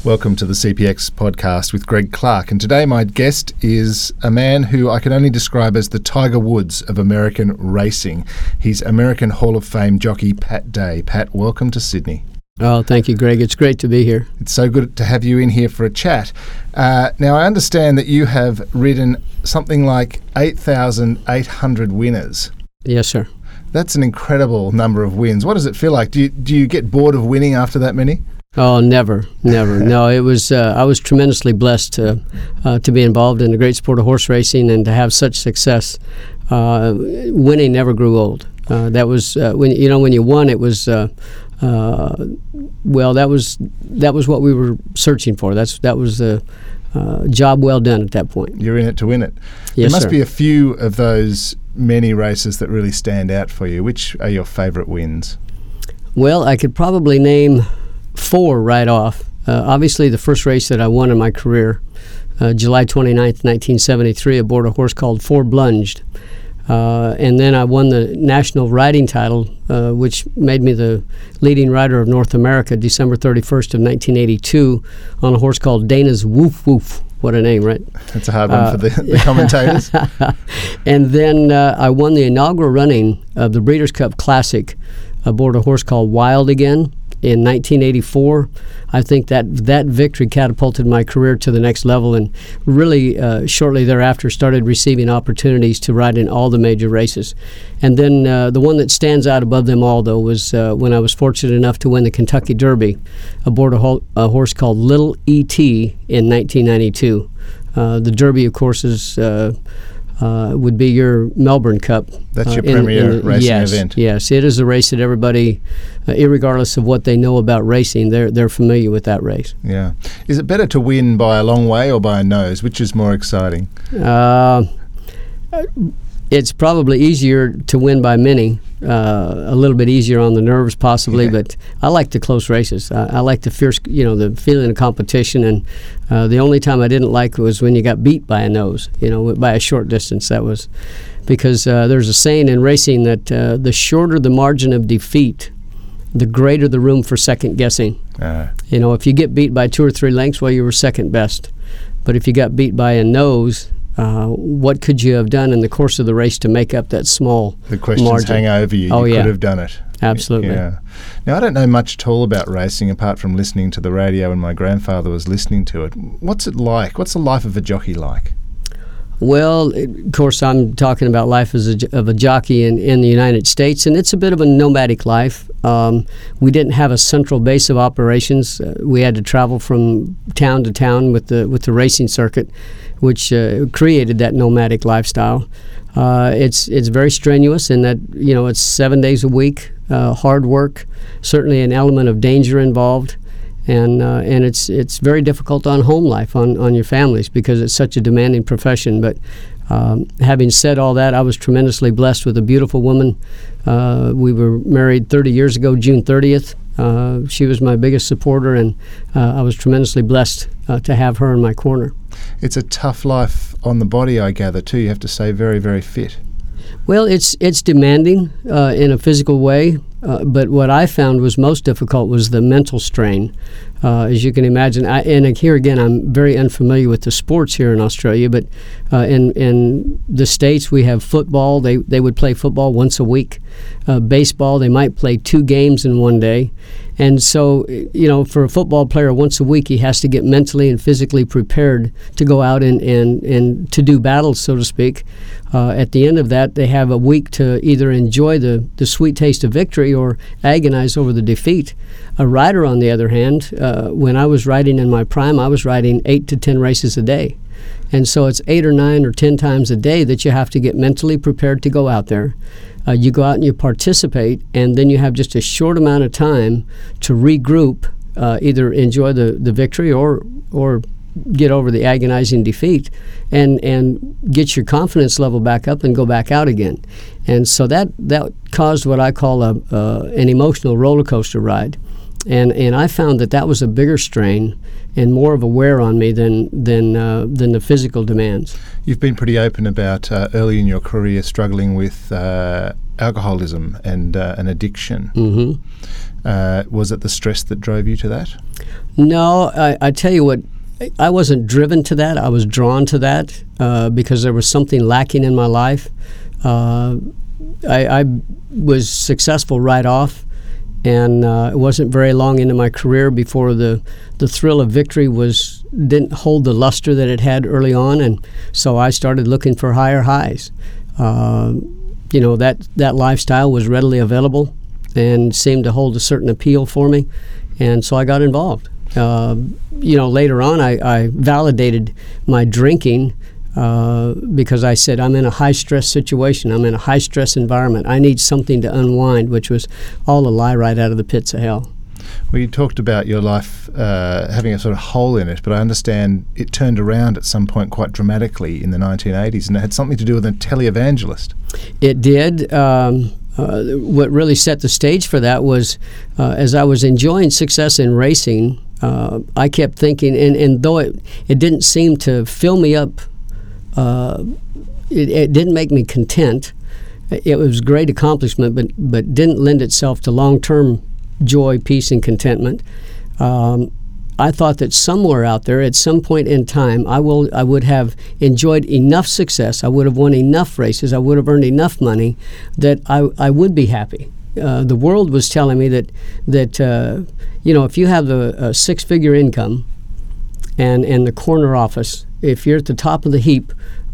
Welcome to the CPX podcast with Greg Clark. And today my guest is a man who I can only describe as the Tiger Woods of American racing. He's American Hall of Fame jockey Pat Day. Pat, welcome to Sydney. Oh, thank you, Greg. It's great to be here. It's so good to have you in here for a chat. Now, I understand that you have ridden something like 8,800 winners. Yes, sir. That's an incredible number of wins. What does it feel like? Do you get bored of winning after that many? Oh, never. No, it was. I was tremendously blessed to be involved in the great sport of horse racing and to have such success. Winning never grew old. That was when you won. It was that was what we were searching for. That was a job well done at that point. You're in it to win it. Yes, there must sir. be a few of those many races that really stand out for you. Which are your favourite wins? Well, I could probably name 4 right off. Obviously, the first race that I won in my career, July 29th, 1973, aboard a horse called Four Blunged. And then I won the national riding title, which made me the leading rider of North America, December 31st of 1982, on a horse called Dana's Woof Woof. What a name, right? That's a hard one for the commentators. And then I won the inaugural running of the Breeders' Cup Classic aboard a horse called Wild Again in 1984. I think that victory catapulted my career to the next level, and really shortly thereafter started receiving opportunities to ride in all the major races. And then the one that stands out above them all, though, was when I was fortunate enough to win the Kentucky Derby aboard a horse called Little E.T. in 1992. The Derby, of course, would be your Melbourne Cup. That's your premier racing event. Yes, it is a race that everybody, irregardless of what they know about racing, they're familiar with that race. Yeah. Is it better to win by a long way or by a nose? Which is more exciting? It's probably easier to win by many, a little bit easier on the nerves possibly, but I like the close races. I like the fierce, the feeling of competition, and the only time I didn't like was when you got beat by a nose, by a short distance. That was because there's a saying in racing that the shorter the margin of defeat, the greater the room for second guessing. If you get beat by 2 or 3 lengths, well, you were second best. But if you got beat by a nose, what could you have done in the course of the race to make up that small The questions margin? hang over you. You could have done it. Absolutely. Yeah. Now, I don't know much at all about racing apart from listening to the radio when my grandfather was listening to it. What's it like? What's the life of a jockey like? Well, of course, I'm talking about life of a jockey in the United States, and it's a bit of a nomadic life. We didn't have a central base of operations. We had to travel from town to town with the racing circuit, which created that nomadic lifestyle. It's very strenuous in that it's 7 days a week, hard work, certainly an element of danger involved. And it's very difficult on home life, on your families, because it's such a demanding profession. But having said all that, I was tremendously blessed with a beautiful woman. We were married 30 years ago, June 30th. She was my biggest supporter, and I was tremendously blessed to have her in my corner. It's a tough life on the body, I gather, too. You have to stay very, very fit. Well, it's demanding in a physical way, but what I found was most difficult was the mental strain. As you can imagine, and here again, I'm very unfamiliar with the sports here in Australia, but in the States we have football. They would play football once a week. Baseball, they might play 2 games in one day. And so, for a football player, once a week he has to get mentally and physically prepared to go out and to do battle, so to speak. At the end of that, they have a week to either enjoy the sweet taste of victory or agonize over the defeat. A rider, on the other hand, when I was riding in my prime, I was riding 8 to 10 races a day. And so it's 8 or 9 or 10 times a day that you have to get mentally prepared to go out there. You go out and you participate, and then you have just a short amount of time to regroup, either enjoy the victory or get over the agonizing defeat, and get your confidence level back up and go back out again. And so that caused what I call an emotional roller coaster ride. And I found that was a bigger strain and more of a wear on me than the physical demands. You've been pretty open about early in your career struggling with alcoholism and an addiction. Mm-hmm. Was it the stress that drove you to that? No, I tell you what, I wasn't driven to that. I was drawn to that because there was something lacking in my life. I was successful right off, and it wasn't very long into my career before the thrill of victory didn't hold the luster that it had early on, and so I started looking for higher highs. That lifestyle was readily available and seemed to hold a certain appeal for me, and so I got involved. Later on, I validated my drinking because I said, I'm in a high-stress situation. I'm in a high-stress environment. I need something to unwind, which was all a lie right out of the pits of hell. Well, you talked about your life having a sort of hole in it, but I understand it turned around at some point quite dramatically in the 1980s, and it had something to do with a televangelist. It did. What really set the stage for that was as I was enjoying success in racing, I kept thinking, and though it didn't seem to fill me up, it didn't make me content. It was a great accomplishment, but didn't lend itself to long-term joy, peace, and contentment. I thought that somewhere out there, at some point in time, I would have enjoyed enough success, I would have won enough races, I would have earned enough money that I would be happy. The world was telling me that if you have a six-figure income and the corner office, if you're at the top of the heap,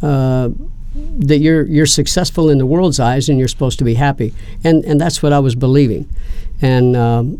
that you're successful in the world's eyes and you're supposed to be happy. And that's what I was believing. And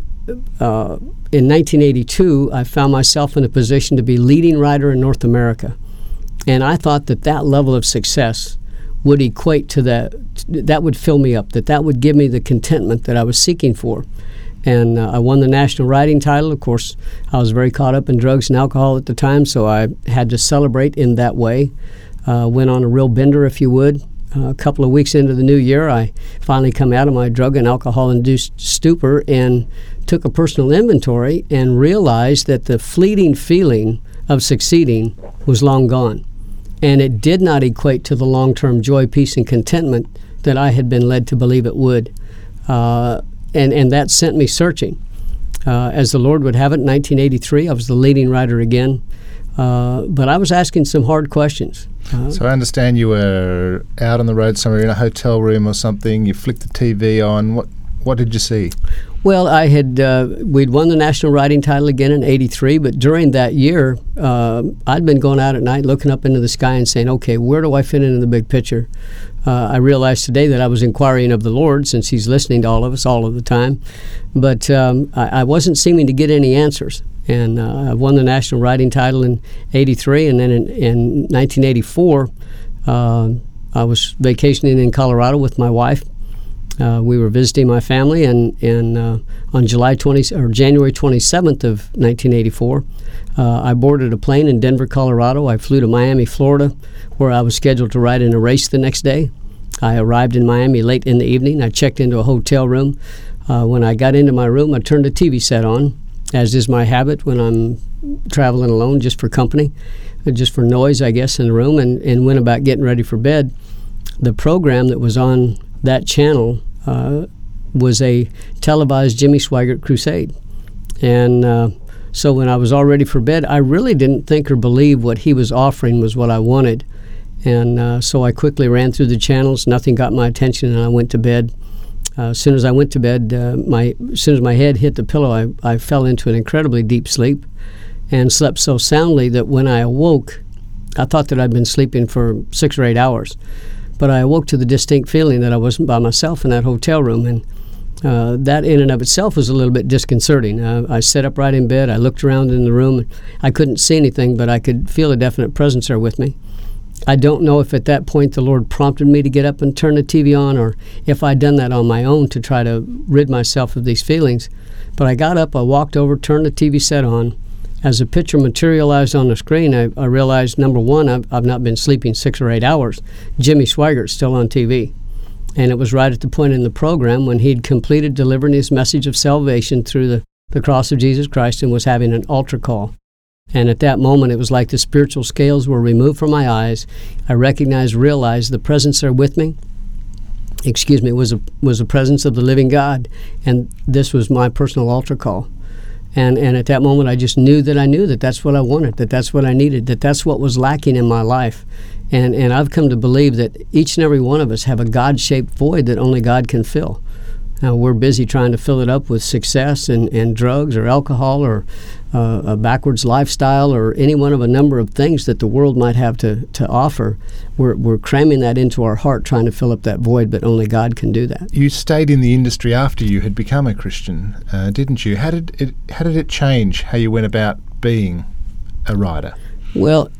in 1982, I found myself in a position to be leading rider in North America. And I thought that level of success would equate to that would fill me up, that would give me the contentment that I was seeking for. And I won the national riding title. Of course, I was very caught up in drugs and alcohol at the time, so I had to celebrate in that way. Went on a real bender, if you would. A couple of weeks into the new year, I finally come out of my drug and alcohol-induced stupor and took a personal inventory and realized that the fleeting feeling of succeeding was long gone. And it did not equate to the long-term joy, peace, and contentment that I had been led to believe it would. And that sent me searching. As the Lord would have it, in 1983, I was the leading rider again. But I was asking some hard questions. So I understand you were out on the road somewhere in a hotel room or something. You flicked the TV on. What did you see? Well, we'd won the national riding title again in '83, but during that year, I'd been going out at night looking up into the sky and saying, okay, where do I fit into the big picture? I realized today that I was inquiring of the Lord, since He's listening to all of us all of the time. But I wasn't seeming to get any answers. And I won the national riding title in '83, and then in 1984, I was vacationing in Colorado with my wife. We were visiting my family, and on January 27th of 1984, I boarded a plane in Denver, Colorado. I flew to Miami, Florida, where I was scheduled to ride in a race the next day. I arrived in Miami late in the evening. I checked into a hotel room. When I got into my room, I turned the TV set on, as is my habit when I'm traveling alone, just for company, just for noise, I guess, in the room, and went about getting ready for bed. The program that was on that channel was a televised Jimmy Swaggart crusade. And so when I was all ready for bed, I really didn't think or believe what he was offering was what I wanted. And so I quickly ran through the channels. Nothing got my attention, and I went to bed. As soon as I went to bed, as soon as my head hit the pillow, I fell into an incredibly deep sleep and slept so soundly that when I awoke, I thought that I'd been sleeping for 6 or 8 hours. But I awoke to the distinct feeling that I wasn't by myself in that hotel room, and that in and of itself was a little bit disconcerting. I sat up right in bed. I looked around in the room. I couldn't see anything, but I could feel a definite presence there with me. I don't know if at that point the Lord prompted me to get up and turn the TV on, or if I'd done that on my own to try to rid myself of these feelings. But I got up, I walked over, turned the TV set on. As the picture materialized on the screen, I realized, number one, I've not been sleeping 6 or 8 hours. Jimmy Swaggart's still on TV. And it was right at the point in the program when he'd completed delivering his message of salvation through the the cross of Jesus Christ and was having an altar call. And at that moment, it was like the spiritual scales were removed from my eyes. I realized the presence there with me, was the presence of the living God. And this was my personal altar call. And at that moment, I just knew that that's what I wanted, that that's what I needed, that that's what was lacking in my life. And I've come to believe that each and every one of us have a God-shaped void that only God can fill. Now, we're busy trying to fill it up with success and drugs or alcohol or a backwards lifestyle or any one of a number of things that the world might have to offer. We're cramming that into our heart, trying to fill up that void, but only God can do that. You stayed in the industry after you had become a Christian, didn't you? How did it change how you went about being a writer? Well,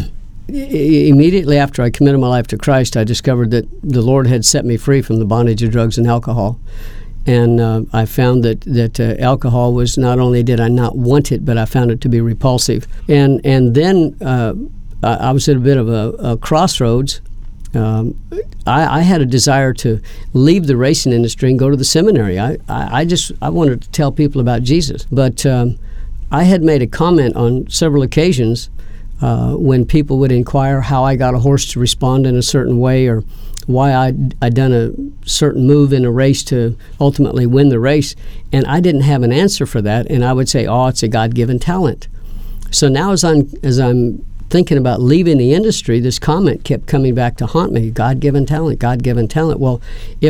immediately after I committed my life to Christ, I discovered that the Lord had set me free from the bondage of drugs and alcohol. And I found that alcohol was, not only did I not want it, but I found it to be repulsive. And then I was at a bit of a crossroads. I had a desire to leave the racing industry and go to the seminary. I wanted to tell people about Jesus. But I had made a comment on several occasions when people would inquire how I got a horse to respond in a certain way, or why I'd done a certain move in a race to ultimately win the race, and I didn't have an answer for that, and I would say, it's a God-given talent. So now as I'm thinking about leaving the industry, this comment kept coming back to haunt me: God-given talent, God-given talent. Well,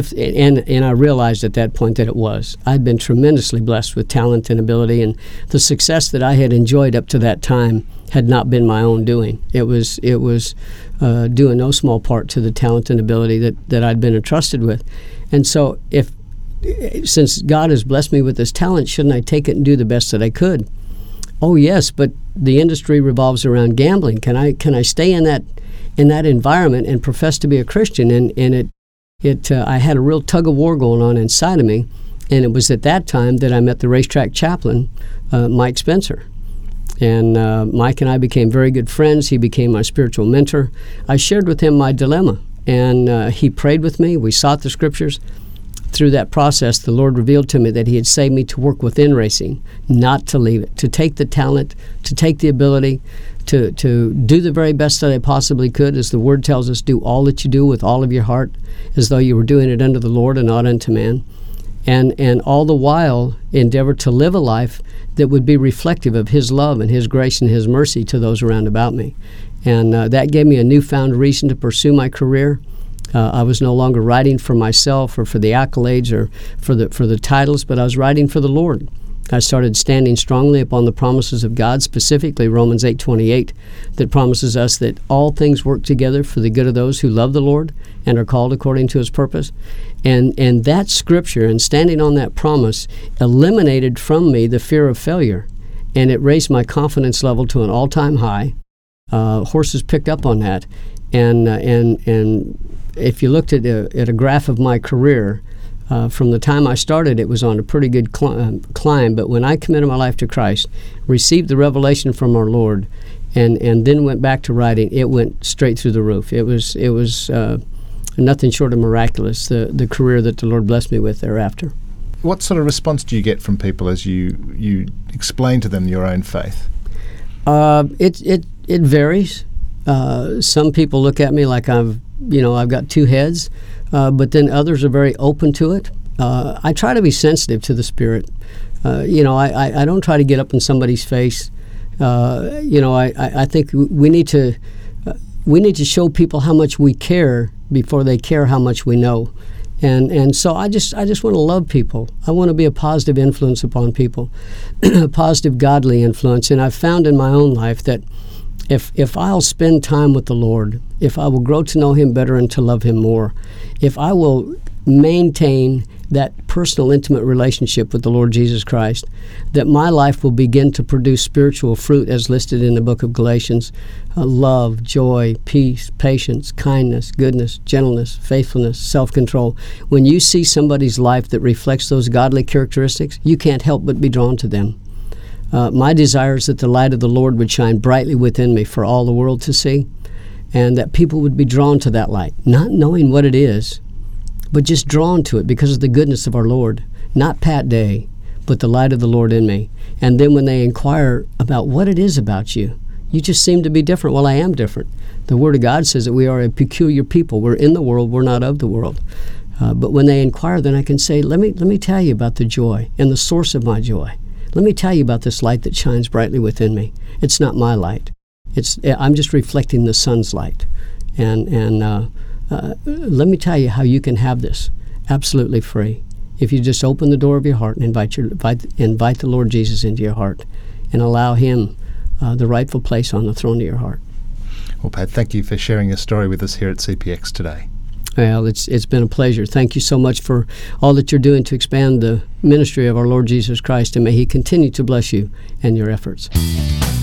and I realized at that point that it was. I'd been tremendously blessed with talent and ability, and the success that I had enjoyed up to that time had not been my own doing. It was due in no small part to the talent and ability that I'd been entrusted with. And so since God has blessed me with this talent, shouldn't I take it and do the best that I could? Oh yes, but the industry revolves around gambling. Can I stay in that environment and profess to be a Christian? And I had a real tug of war going on inside of me, and it was at that time that I met the racetrack chaplain, Mike Spencer. And Mike and I became very good friends. He became my spiritual mentor. I shared with him my dilemma, and he prayed with me. We sought the Scriptures. Through that process, the Lord revealed to me that He had saved me to work within racing, not to leave it, to take the talent, to take the ability, to do the very best that I possibly could. As the Word tells us, do all that you do with all of your heart, as though you were doing it unto the Lord and not unto man. And all the while endeavor to live a life that would be reflective of His love and His grace and His mercy to those around about me. And that gave me a newfound reason to pursue my career. I was no longer writing for myself or for the accolades or for the titles, but I was writing for the Lord. I started standing strongly upon the promises of God, specifically Romans 8:28, that promises us that all things work together for the good of those who love the Lord and are called according to His purpose. And that scripture and standing on that promise eliminated from me the fear of failure, and it raised my confidence level to an all-time high. Horses picked up on that, and if you looked at a graph of my career, from the time I started, it was on a pretty good climb. But when I committed my life to Christ, received the revelation from our Lord, and then went back to writing, it went straight through the roof. It was nothing short of miraculous, the career that the Lord blessed me with thereafter. What sort of response do you get from people as you explain to them your own faith? It varies. Some people look at me like I've got two heads, but then others are very open to it. I try to be sensitive to the Spirit. I don't try to get up in somebody's face. I think we need to show people how much we care before they care how much we know. And so I just want to love people. I want to be a positive influence upon people, a positive godly influence. And I've found in my own life that if I'll spend time with the Lord, if I will grow to know Him better and to love Him more, if I will maintain that personal, intimate relationship with the Lord Jesus Christ, that my life will begin to produce spiritual fruit as listed in the book of Galatians: love, joy, peace, patience, kindness, goodness, gentleness, faithfulness, self-control. When you see somebody's life that reflects those godly characteristics, you can't help but be drawn to them. My desire is that the light of the Lord would shine brightly within me for all the world to see, and that people would be drawn to that light, not knowing what it is, but just drawn to it because of the goodness of our Lord. Not Pat Day, put the light of the Lord in me. And then when they inquire about what it is about you, you just seem to be different. Well, I am different. The Word of God says that we are a peculiar people. We're in the world. We're not of the world. But when they inquire, then I can say, let me tell you about the joy and the source of my joy. Let me tell you about this light that shines brightly within me. It's not my light. I'm just reflecting the sun's light. And let me tell you how you can have this absolutely free. If you just open the door of your heart and invite the Lord Jesus into your heart and allow Him the rightful place on the throne of your heart. Well, Pat, thank you for sharing your story with us here at CPX today. Well, it's been a pleasure. Thank you so much for all that you're doing to expand the ministry of our Lord Jesus Christ, and may He continue to bless you and your efforts.